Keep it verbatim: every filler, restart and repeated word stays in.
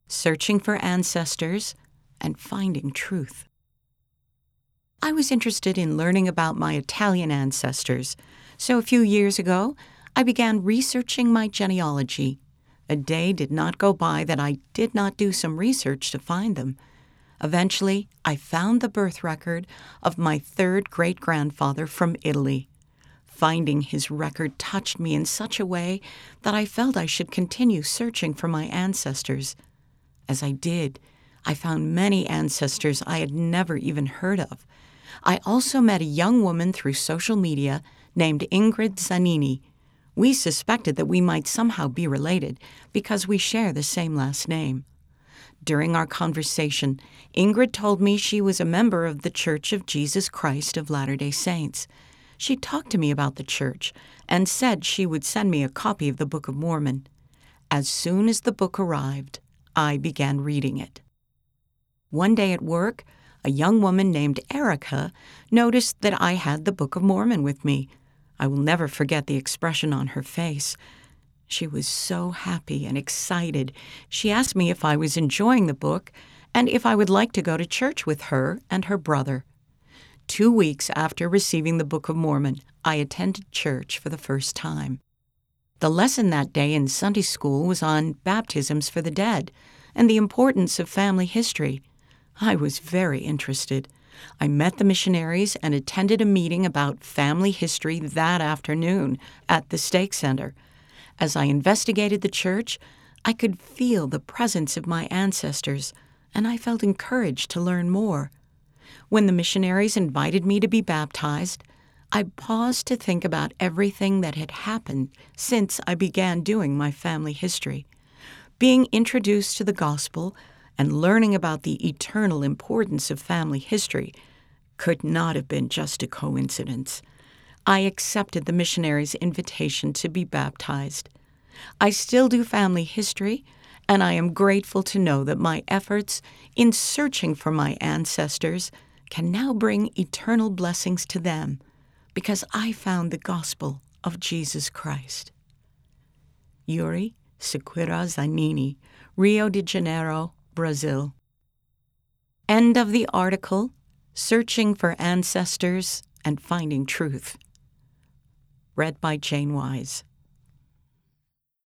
Searching for Ancestors and Finding Truth. I was interested in learning about my Italian ancestors, so a few years ago, I began researching my genealogy. A day did not go by that I did not do some research to find them. Eventually, I found the birth record of my third great-grandfather from Italy. Finding his record touched me in such a way that I felt I should continue searching for my ancestors. As I did, I found many ancestors I had never even heard of. I also met a young woman through social media named Ingrid Zanini. We suspected that we might somehow be related because we share the same last name. During our conversation, Ingrid told me she was a member of the Church of Jesus Christ of Latter-day Saints. She talked to me about the church and said she would send me a copy of the Book of Mormon. As soon as the book arrived, I began reading it. One day at work, a young woman named Erica noticed that I had the Book of Mormon with me. I will never forget the expression on her face. She was so happy and excited. She asked me if I was enjoying the book and if I would like to go to church with her and her brother. Two weeks after receiving the Book of Mormon, I attended church for the first time. The lesson that day in Sunday school was on baptisms for the dead and the importance of family history. I was very interested. I met the missionaries and attended a meeting about family history that afternoon at the Stake Center. As I investigated the church, I could feel the presence of my ancestors, and I felt encouraged to learn more. When the missionaries invited me to be baptized, I paused to think about everything that had happened since I began doing my family history. Being introduced to the gospel and learning about the eternal importance of family history could not have been just a coincidence. I accepted the missionaries' invitation to be baptized. I still do family history, and I am grateful to know that my efforts in searching for my ancestors can now bring eternal blessings to them because I found the gospel of Jesus Christ. Yuri Sequeira Zanini, Rio de Janeiro, Brazil. End of the article, Searching for Ancestors and Finding Truth. Read by Jane Wise.